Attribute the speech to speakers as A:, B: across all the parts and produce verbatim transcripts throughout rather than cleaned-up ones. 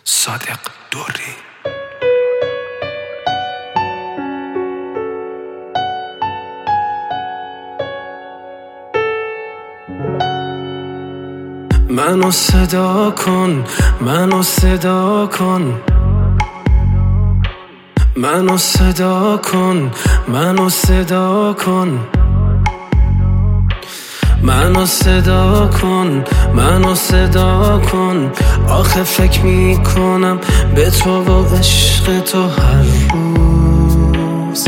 A: صادق دوری. منو صدا کن، منو صدا کن، منو صدا کن، منو صدا کن، منو صدا کن، منو صدا کن. آخه فکر میکنم به تو و عشق تو هر روز.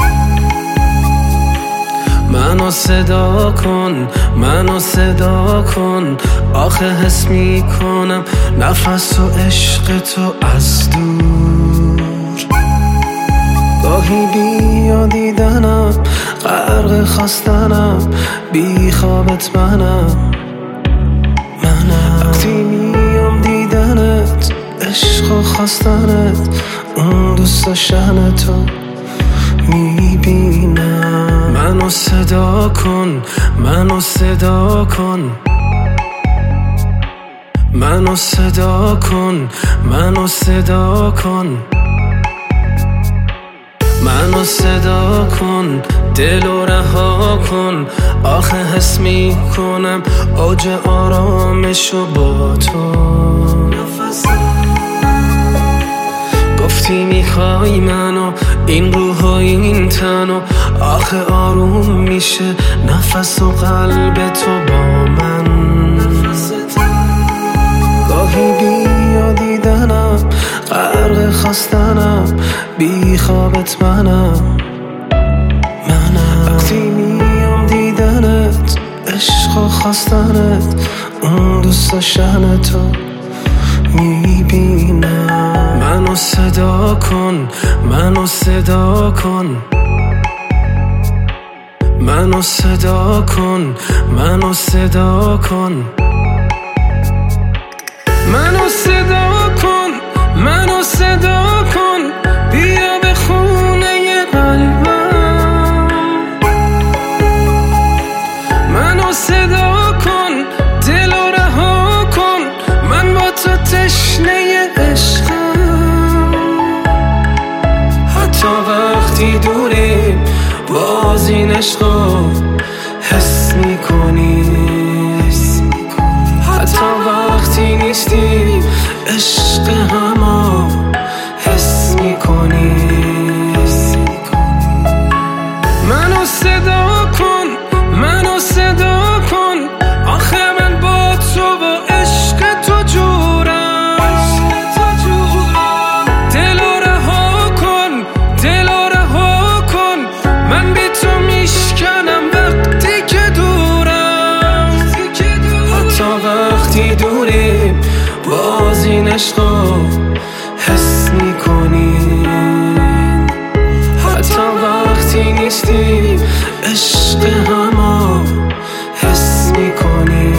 A: منو صدا کن، منو صدا کن. آخه حس میکنم نفس و عشق تو از دور. گاهی بیا دیدنم، غرق خواستنم، بی خوابت منم منم وقتی میام دیدنت، عشق و خواستنت، اون دوست داشتن تو میبینم. منو صدا کن، منو صدا کن، منو صدا کن، منو صدا کن، منو صدا کن. دلو رها کن، آخه حس میکنم اوج آرامشو با تو. گفتی میخوای منو، این روح و این تنو، آخه آروم میشه نفس و قلب تو با من. گاهی بیا دیدنم، غرق خواستنم، بی خوابت منم منم وقتی میام دیدنت، عشق و خواستنت، اون دوست داشتن تو میبینم. منو صدا کن، منو صدا کن، منو صدا کن، منو صدا کن، منو صدا کن، منو صدا کن. بیا به خونه قلبم، منو صدا کن. دلو رها کن، من با تو تشنه عشقم. حتی وقتی دوریم باز این عشقو حس میکنی. حتی وقتی نیستی عشق همو حس میکنی. منو صدا کن، منو صدا کن. آخه من با تو و عشق تو جورم. دلو رها کن، دلو رها کن. من بی تو میشکنم وقتی که دورم. حتی وقتی دوریم باز این عشقو حس میکنی. حتی وقتی نیستی عشق همو حس میکنی.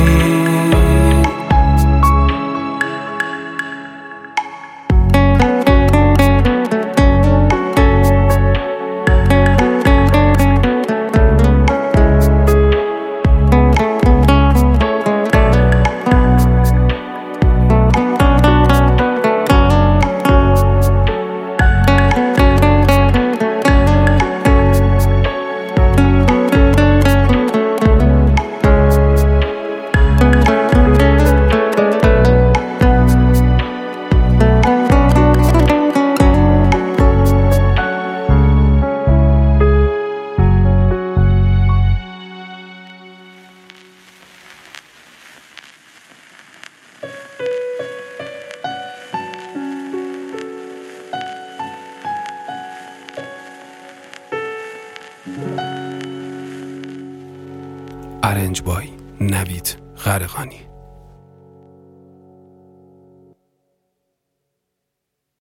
B: ارنج بای نوید غرقانی.